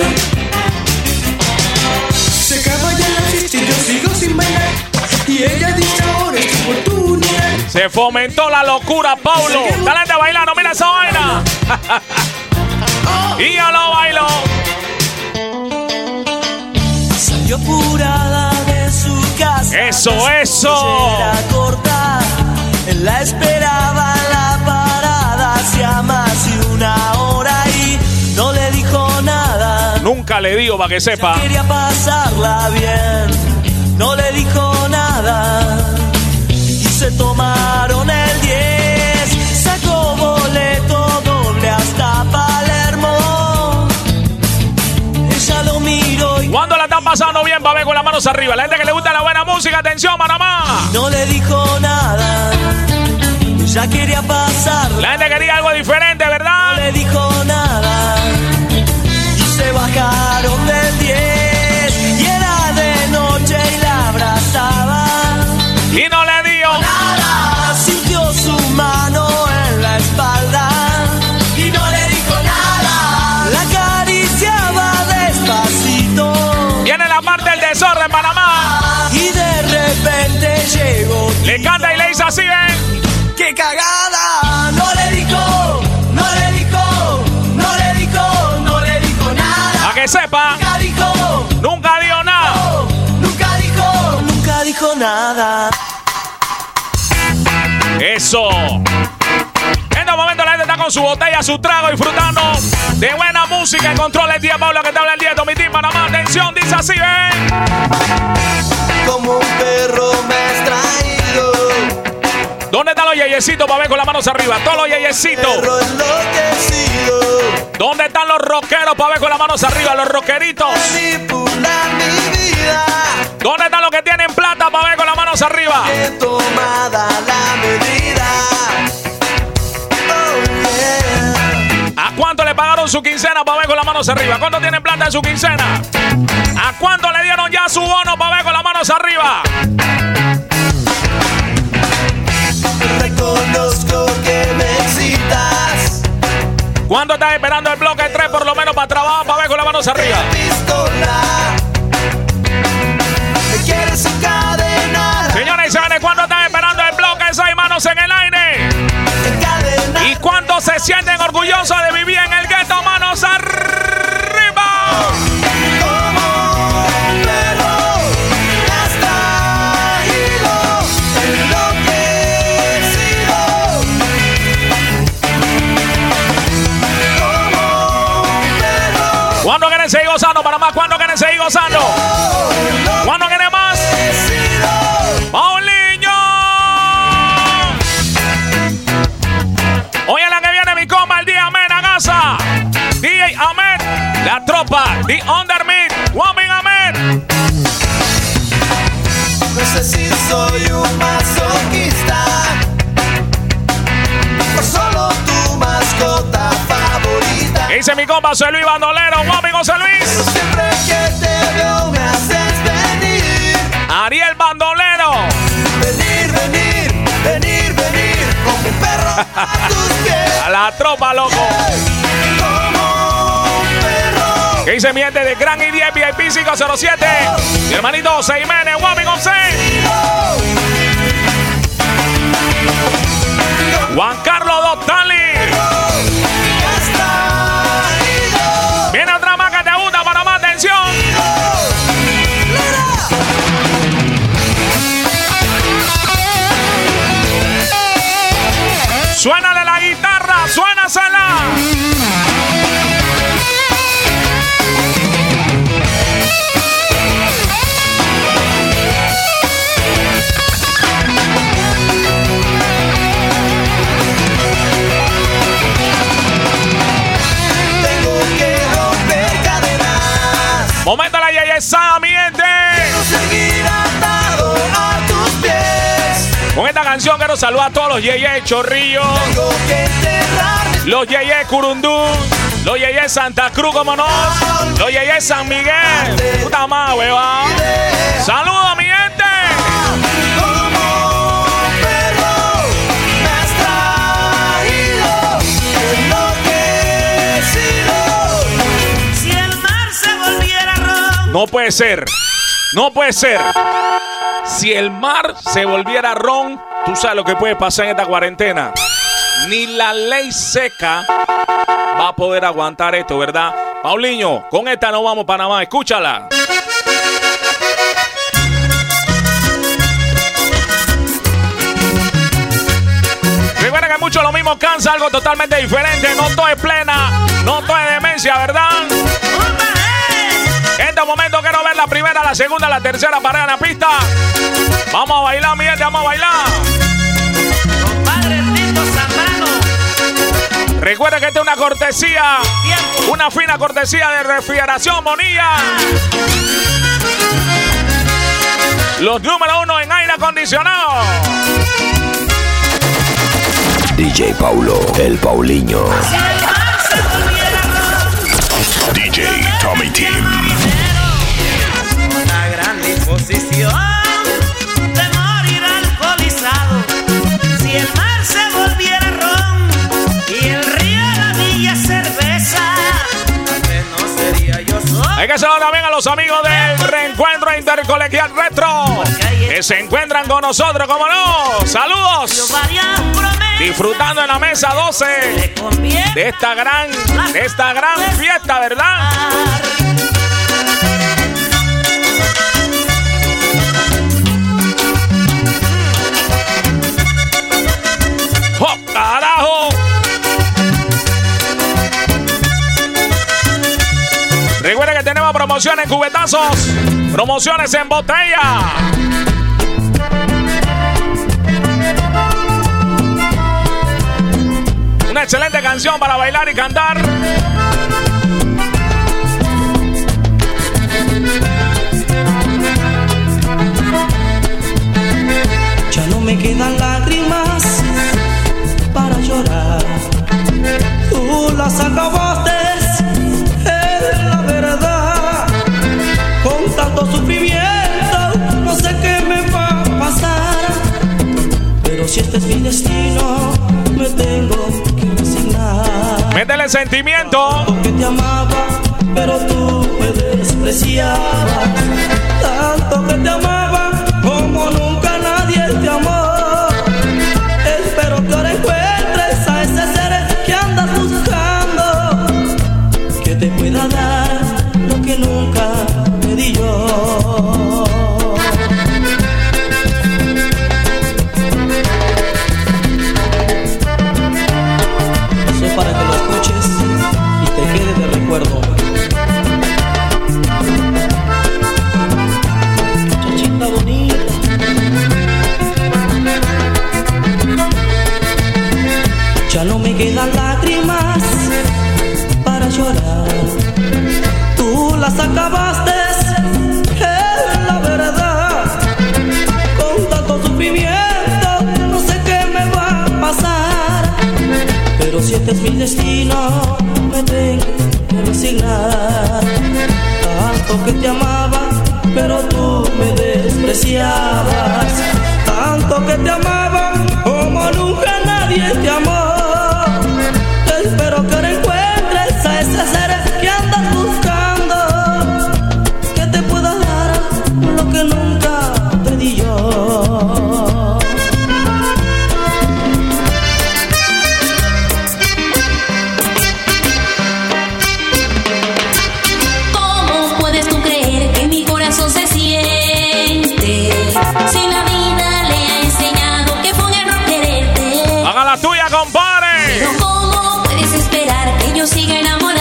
Se acaba ya la fiesta y yo sigo sin bailar. Y ella dice ahora es tu oportunidad. Se fomentó la locura, Paulo. Dale a bailar, no mira esa vaina. Y yo lo bailo. Salió apurada de su casa. Eso, eso. Era corta. Él la esperaba en la parada hacía más de una hora y no le dijo nada. Nunca le digo para que sepa. Ya quería pasarla bien. No le dijo nada. Y se tomaron el diez. Sacó boleto doble hasta Palermo. Ella lo miró y ¿cuándo la están pasando bien, pa' ver con las manos arriba? La gente que le gusta la buena música, atención, Panamá. no le dijo nada. Ella quería pasarla. La gente quería algo diferente, ¿verdad? No le dijo nada. Y se bajaron del diez. Y era de noche y la abrazaba. Y no le dio nada. Sintió su mano en la espalda. Y no le dijo nada. La acariciaba despacito. Viene la parte del desorden, Panamá. Y de repente llegó. Le canta y le dice así, ¿ven? ¡Qué cagada! No le dijo, no le dijo, no le dijo, no le dijo nada. A que sepa. Nunca dijo. Nunca dio nada. No, nunca dijo. Nunca dijo nada. Eso. En estos momentos la gente está con su botella, su trago, disfrutando de buena música. En control el día, Paula, que te habla el día de mi team, Panamá. Atención, dice así, ven. Como un perro me has traído. ¿Dónde están los yeyecitos para ver con las manos arriba? Todos los yeyecitos. Perro enloquecido. ¿Dónde están los rockeros para ver con las manos arriba? Los rockeritos. Manipular mi vida. ¿Dónde están los que tienen plata para ver con las manos arriba? He tomada la medida. Oh, yeah. ¿A cuánto le pagaron su quincena para ver con las manos arriba? ¿Cuánto tienen plata en su quincena? ¿A cuánto le dieron ya su bono para ver con las manos arriba? Reconozco que me excitas. ¿Cuándo estás esperando el bloque tres por lo menos para trabajar para ver con las manos arriba? Pistola. Me quieres encadenar. Señores y señores, ¿cuándo están esperando el bloque seis manos en el aire? Encadenar. ¿Y cuántos se sienten orgullosos de vivir en el gueto? Manos arriba. ¿Cuándo quieren seguir gozando, Panamá? ¿Cuándo quieren seguir gozando? ¿Cuándo quieren más? ¡Paulinho! Hoy es la que viene mi compa, el D J Ahmed Agaza. D J Ahmed, la tropa, The Undermid, Whopping Ahmed. No sé si soy un masoquista o solo tu mascota favorita. Dice mi compa José Luis Bandolero, Whopping José Luis. Pero siempre que te veo me haces venir. Ariel Bandolero. Venir, venir, venir, venir. Como un perro a tus pies. A la tropa, loco. Como un perro. ¿Qué dice mi gente de Gran I diez V I P cinco cero siete? Mi hermanito José Jiménez, Whopping José. Juan Carlos Dottali. Viene otra más que te gusta para más atención. Suénale la guitarra, suénasela. Momento la yeyesa, mi gente. Quiero seguir atado a tus pies. Con esta canción quiero saludar a todos los yeyes Chorrillo, Tengo que enterrarme. los yeyes Curundú, los yeyes Santa Cruz, como no, los yeyes San Miguel. Puta más, huevón. Saludos, mi gente. Como un perro me has traído, enloquecido. Si el mar se volviera ron. No puede ser. No puede ser. Si el mar se volviera ron, tú sabes lo que puede pasar en esta cuarentena. Ni la ley seca va a poder aguantar esto, ¿verdad? Paulinho, con esta no vamos para Panamá. Escúchala. mucho lo mismo cansa, algo totalmente diferente. No todo es plena, no todo es demencia, ¿verdad? En este momento quiero ver la primera, la segunda, la tercera parada en la pista. Vamos a bailar, mi gente, vamos a bailar. Compadre Tito Zambrano. Recuerda que esta es una cortesía, una fina cortesía de Refrigeración Monilla. Los número uno en aire acondicionado. D J Paulo, el Paulinho. D J Tommy Team. Una gran disposición de morir alcoholizado. Si el mar se volviera ron y el río la villa cerveza, tal vez no sería yo solo. Hay que saludar también a los amigos del Reencuentro Intercolegial Retro que se encuentran con nosotros, como no. Saludos. Disfrutando en la mesa doce de esta gran, de esta gran fiesta, ¿verdad? ¡Oh, carajo! Recuerda que tenemos promociones en cubetazos, promociones en botella. Una excelente canción para bailar y cantar. Ya no me quedan lágrimas para llorar. Tú las acabaste, es la verdad. Con tanto sufrimiento, no sé qué me va a pasar. Pero si este es mi destino, me tengo que resignar. Métele sentimiento. Porque te amaba, pero tú me despreciabas. Tanto que te amaba como nunca nadie te amó. Espero que ahora encuentres a ese ser que andas buscando, que te pueda dar lo que nunca te di yo. Eso para que lo escuches y te quede de recuerdo. Chachita bonita. Ya no me quedan lágrimas para llorar. Tú las acabaste, es la verdad. Con tanto sufrimiento, no sé qué me va a pasar. Pero si este es mi destino, me tengo que resignar. Tanto que te amaba, pero tú me despreciabas. Tanto que te amaba, como nunca nadie te amó. Espero que ahora encuentres a ese ser que andas buscando, que te pueda dar lo que nunca te di yo. ¿Cómo puedes tú creer que mi corazón se siente si la vida le ha enseñado que fue un error quererte? Haga la tuya, compadre. Pero ¿cómo puedes esperar que yo siga enamorada?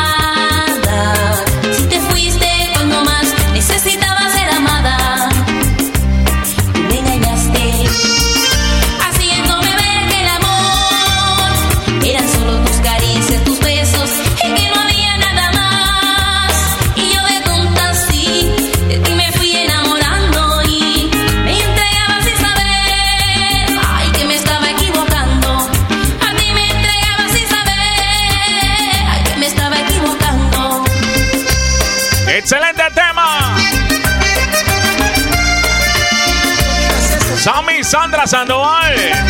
Si te fuiste cuando más necesitaba ser amada. Me engañaste, haciéndome ver que el amor eran solo tus caricias, tus besos, y que no había nada más. Y yo de tonta sí, de ti me fui enamorando y me entregaba sin saber, ay, que me estaba equivocando. A ti me entregaba sin saber, ay, que me estaba equivocando. Excelente tema. Sammy Sandra Sandoval.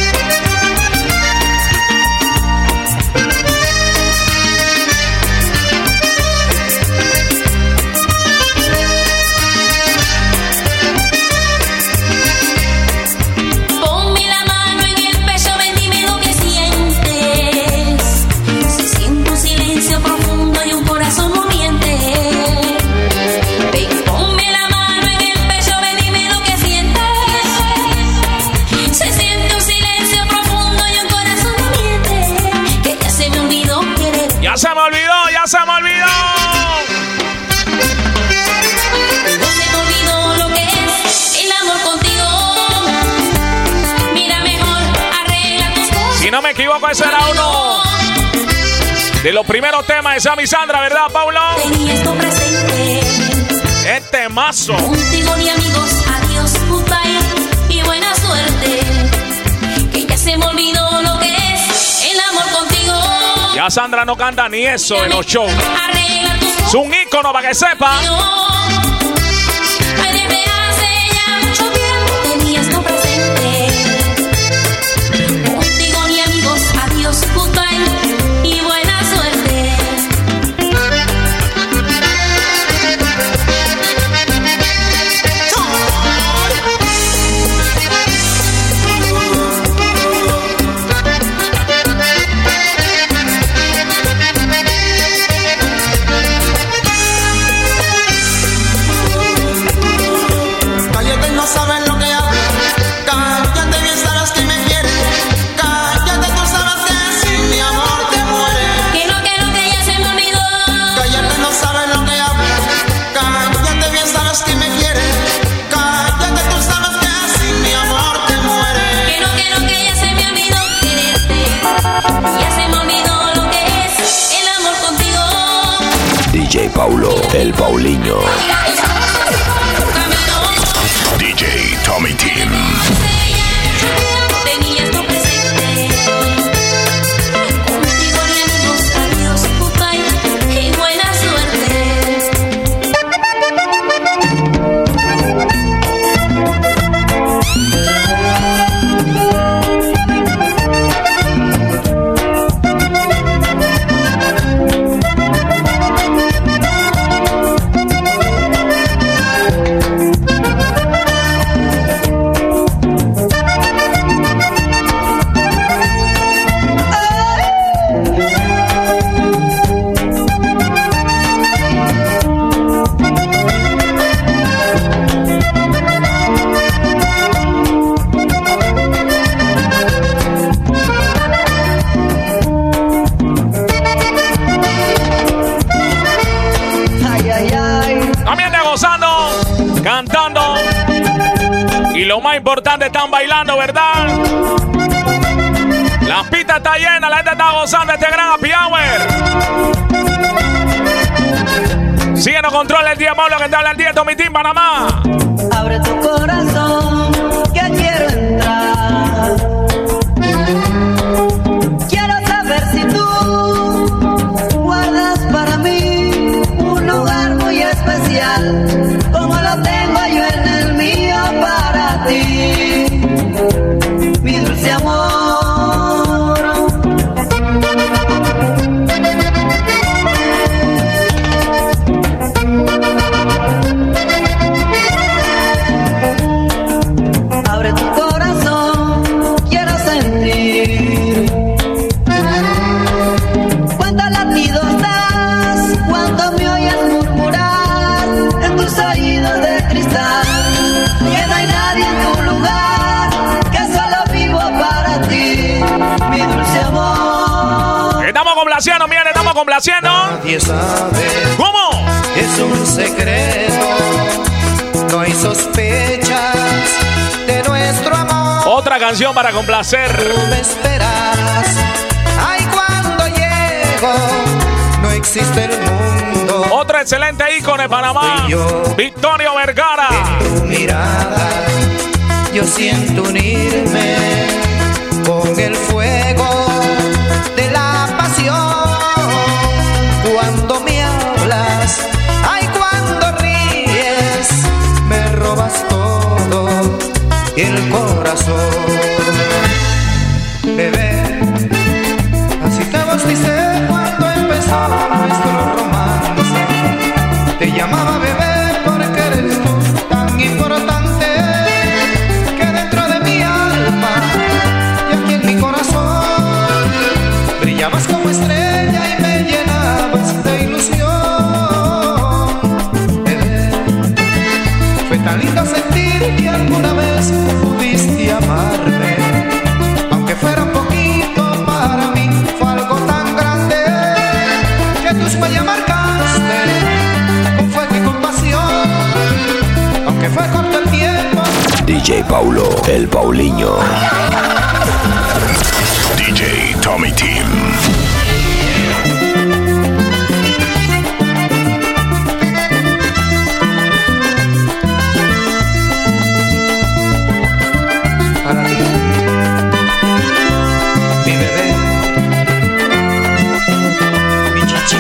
Ponme la mano en el pecho, ven, dime lo que sientes. Si siento un silencio profundo y un corazón muriente. Ven, ponme la mano en el pecho, ven, dime lo que sientes. Se siente un silencio profundo. olvidó, ya se me olvidó. Ya se me olvidó lo que es el amor contigo. Mira, mejor arregla tus cosas. Si no me equivoco, ese era uno de los primeros temas de Sammy Sandra, ¿verdad, Paulo? Tenía esto presente. Este mazo. Contigo ni amigos, adiós, goodbye y buena suerte. Que ya se me olvidó lo que es el amor contigo. Ya Sandra no canta ni eso en los shows. Arregla tus cosas. Es un ícono para que sepa. Ay, desde hace ya mucho tiempo tenía esto presente. Contigo ni amigos, adiós, goodbye y buena suerte. Cállate, no sabes lo que hablas. Cállate, bien sabes que me quieres. Cállate, tú sabes que sin mi amor te mueres. Que no, que no, que ya se me olvidó. Cállate, no sabes lo que hablas. Cállate, bien sabes que me quieres. Cállate, tú sabes que sin mi amor te mueres. Que no, que no, que ya se me olvidó quererte. Ya se me olvidó lo que es el amor contigo. D J Paulo, el Paulinho. D J Tommy Team. Tenía esto presente. Contigo ni amigos, adiós, goodbye y buena suerte. También de gozando, cantando. Y lo más importante, están bailando, ¿verdad? La pista está llena, la gente está gozando este gran happy hour. Síguenos, controla el día, Pablo, que te habla el día, Tommy Team, Panamá. Abre tu corazón, que quiero entrar. Quiero saber si tú guardas para mí un lugar muy especial, como lo tengo yo en el mío para ti, mi dulce amor. Abre tu corazón, quiero sentir cuántos latidos das cuando me oyes murmurar en tus oídos de cristal, que no hay nadie en tu lugar, que solo vivo para ti, mi dulce amor. Estamos complaciendo, miren, estamos complaciendo. Nadie sabe. ¿Cómo? Es un secreto. No hay sospechas de nuestro amor. Otra canción para complacer. Tú me esperas. Ay, cuando llego, no existe el mundo. Otro excelente ícono de Panamá. Victorio Vergara. En tu mirada, yo siento unirme con el fuego de la pasión. Cuando me hablas, ay, cuando ríes, me robas todo el corazón. Bebé, así te bauticé cuando empezó nuestro romance. Te llamaba bebé porque eres tú tan importante, que dentro de mi alma Paulo, el Paulinho. D J Tommy Team. Para ti, mi bebé, mi chichi.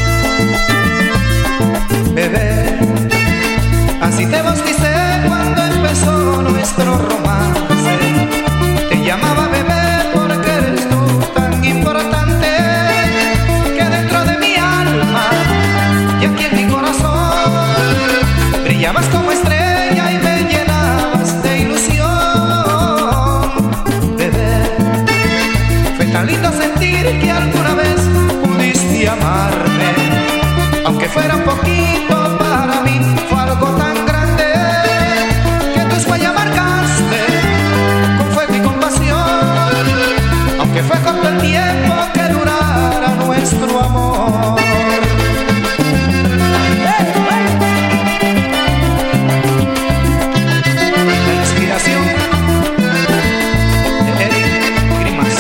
Bebé, así te bauticé cuando empezó nuestro romance. Te llamaba bebé porque eres tú tan importante, que dentro de mi alma y aquí en mi corazón brillabas como estrella y me llenabas de ilusión. Tan lindo sentir que alguna vez pudiste amarme, aunque fuera un poquito, para mí fue algo tan grande que tus huellas marcaste con fuego y compasión, aunque fue corto el tiempo que durara nuestro amor. La inspiración de Eric Grimas.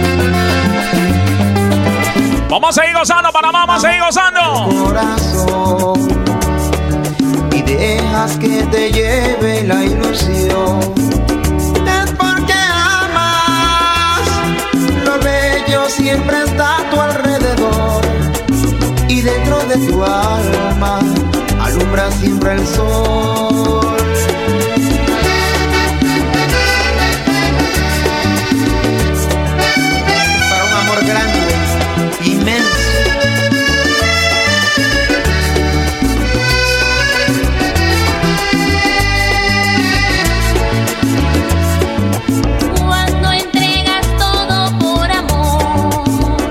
Vamos a seguir gozando, Panamá, vamos a seguir gozando. Corazón, y dejas que te lleve la ilusión. Es porque amas, lo bello siempre está a tu alrededor, y dentro de tu alma alumbra siempre el sol. Para un amor grande, inmenso. Cuando entregas todo por amor,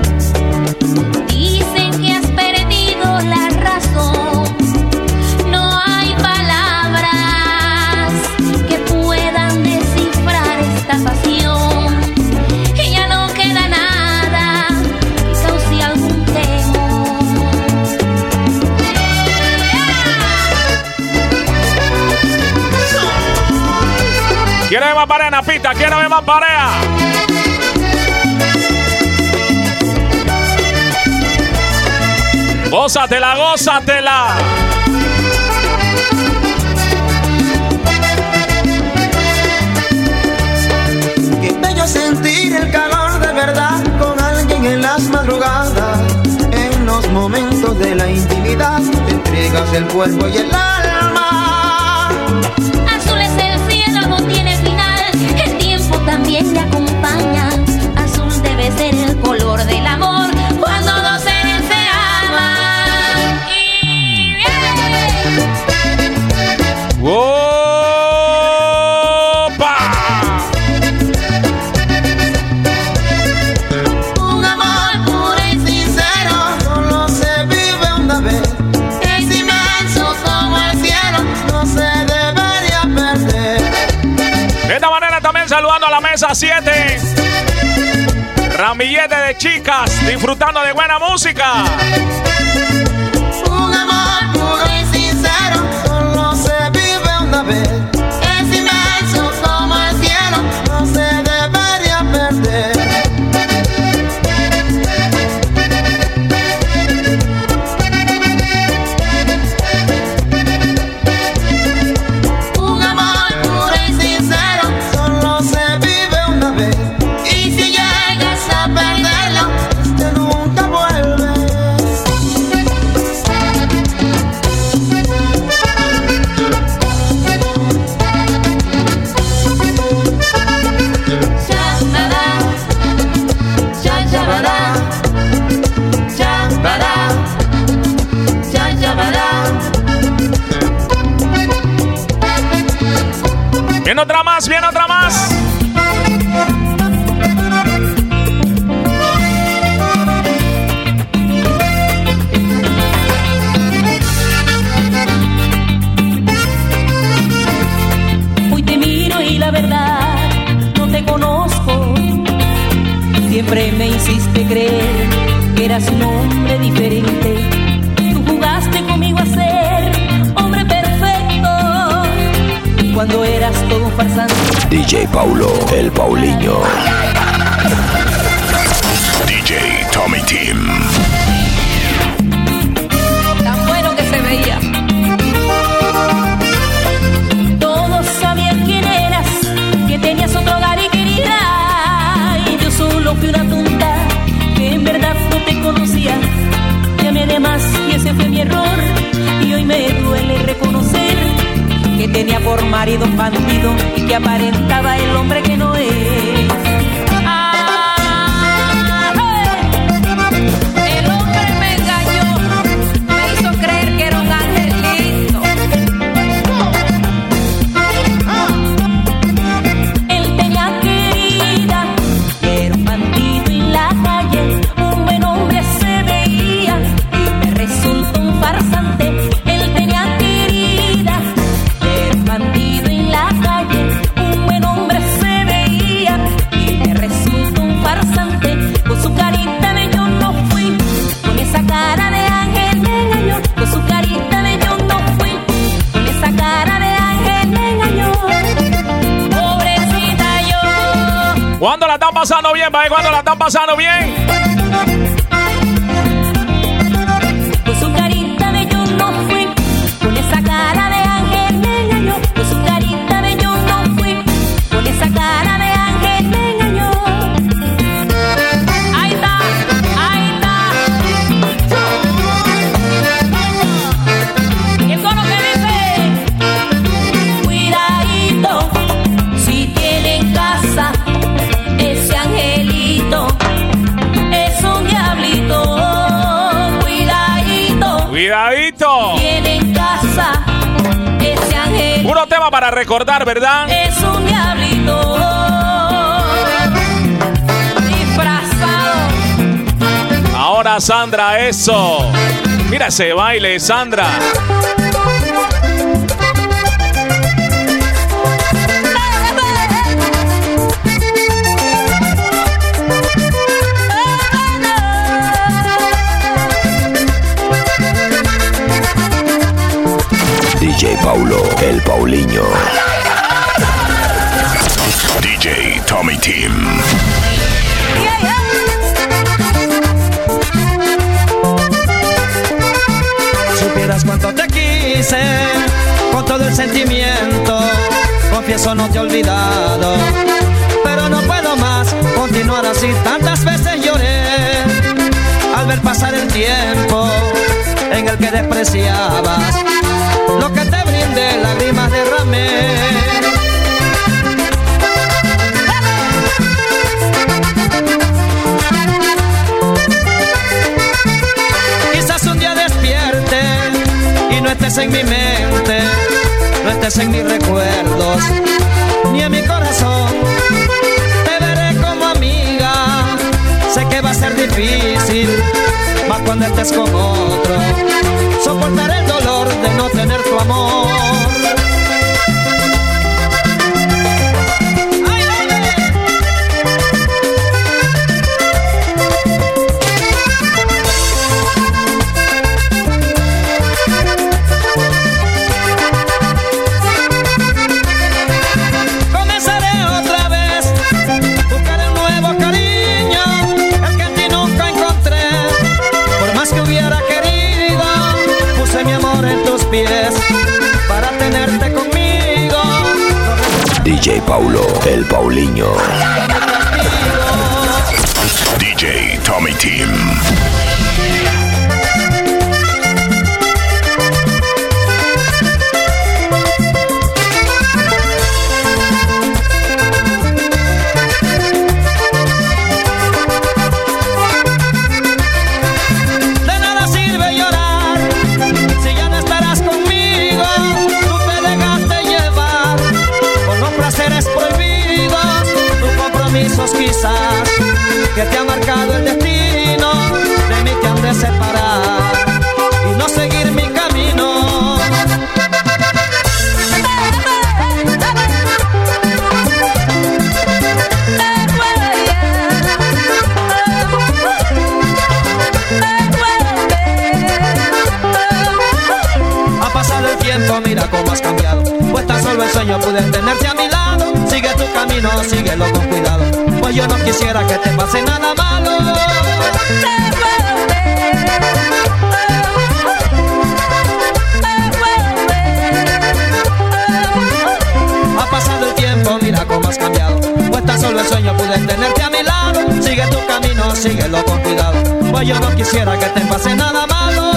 dicen que has perdido la razón. No hay palabras que puedan descifrar esta pasión, y ya no queda nada que cause algún temor. Quiero ver más pareja en la pista, quiero ver más pareja. Gózatela, gózatela. Qué bello sentir el calor de verdad con alguien en las madrugadas. En los momentos de la intimidad te entregas el cuerpo y el alma. Azul es el cielo, no tiene final. El tiempo también le acompaña. Azul debe ser el color del amor cuando dos seres se aman. Y ¡Opa! Un amor puro y sincero solo se vive una vez. Es inmenso como el cielo, no se debería perder. De esta manera también saludando a la mesa siete. Ramillete de chicas disfrutando de buena música. Un amor puro y sincero solo se vive una vez. Es inmenso como el cielo, no se debería perder. Un amor puro y sincero solo se vive una vez. Y si llegas a perderlo, este nunca vuelve. Viene otra más, viene otra más. Hoy te miro y la verdad no te conozco. Siempre me hiciste creer que eras un hombre diferente. Tú jugaste conmigo a ser hombre perfecto. cuando eras todo un farsante. D J Paulo, el Paulinho. D J Tommy Team. Tan bueno que se veía. Todos sabían quién eras, que tenías otro hogar y querida. Y yo solo fui una tonta, que en verdad no te conocía. Te amé de más y ese fue mi error. Y hoy me duele reconocer que tenía por marido un bandido y que aparentaba el hombre que no es. Ah, hey. El hombre me engañó, me hizo creer que era un angelito. Él tenía querida, era un bandido en la calle, un buen hombre se veía y me resultó un farsante. Él tenía querida, era un bandido en la calle, un buen hombre se veía y me resultó un farsante. Con su carita de yo no fui, con esa cara de ángel me engañó. Con su carita de yo no fui, con esa cara de ángel me engañó. Pobrecita yo. ¿Cuándo la están pasando bien, pa' ¿Cuándo la están pasando bien? Con su carita de yo no fui, con esa cara de ángel me engañó. Con su carita de yo no fui, con esa cara de ángel me engañó. Ahí está, ahí está. ¿Qué es lo que dice? Cuidadito, si tiene en casa ese angelito, es un diablito. Cuidadito, Cuidadito. tiene en casa ese angelito. Puro tema para recordar, ¿verdad? Es un diablito disfrazado. Ahora, Sandra, eso. Mira ese baile, Sandra. D J Paulo, el Paulinho. D J Tommy Team. Supieras cuánto te quise, con todo el sentimiento. Confieso no te he olvidado, pero no puedo más continuar así. Tantas veces lloré al ver pasar el tiempo en el que despreciabas lo que te brindé, lágrimas derramé. Quizás un día despierte y no estés en mi mente, no estés en mis recuerdos, ni en mi corazón. Te veré como amiga, sé que va a ser difícil, más cuando estés con otro. Soportaré el dolor de no tener tu amor. ¡Ay, ay, ay! Comenzaré otra vez, buscaré un nuevo cariño, el que en ti nunca encontré. Por más que hubiera querido, puse mi amor en tus pies para tenerte conmigo. D J Paulo, el Paulinho. D J Tommy Team. De nada sirve llorar si ya no estarás conmigo. Tú te dejaste llevar por los placeres prohibidos, tus compromisos quizás que te ha marcado el destino. De mí te han de separar y no seguir mi camino. Ha pasado el tiempo, mira cómo has cambiado, pues tan solo el sueño pudiera pude tenerte a mi lado. Sigue tu camino, síguelo con cuidado, pues yo no quisiera que te pase nada malo. Ha pasado el tiempo, mira cómo has cambiado, pues tan solo el sueño pude tenerte a mi lado. Sigue tu camino, síguelo con cuidado, pues yo no quisiera que te pase nada malo.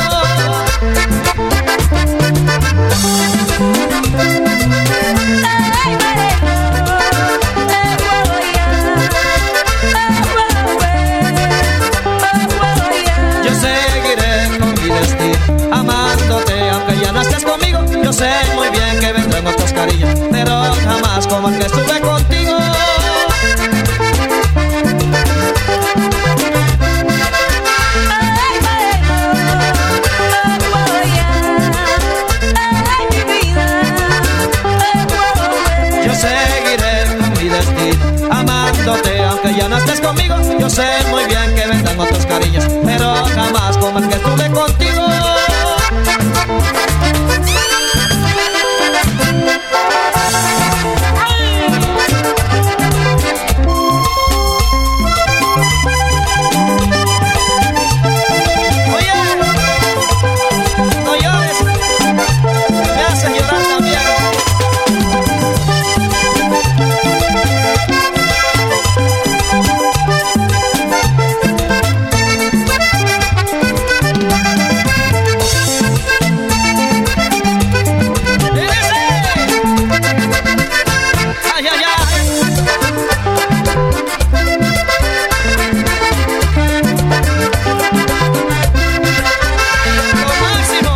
Yo seguiré con mi destino, amándote aunque ya no estés conmigo. Yo sé muy bien que vendrán otros cariños, pero jamás como el que estuve contigo. Yo seguiré con mi destino, amándote aunque ya no estés conmigo. Yo sé muy bien que vendrán otros cariños, pero jamás como el que estuve contigo.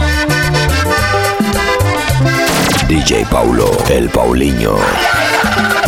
D J Paulo, el Paulinho.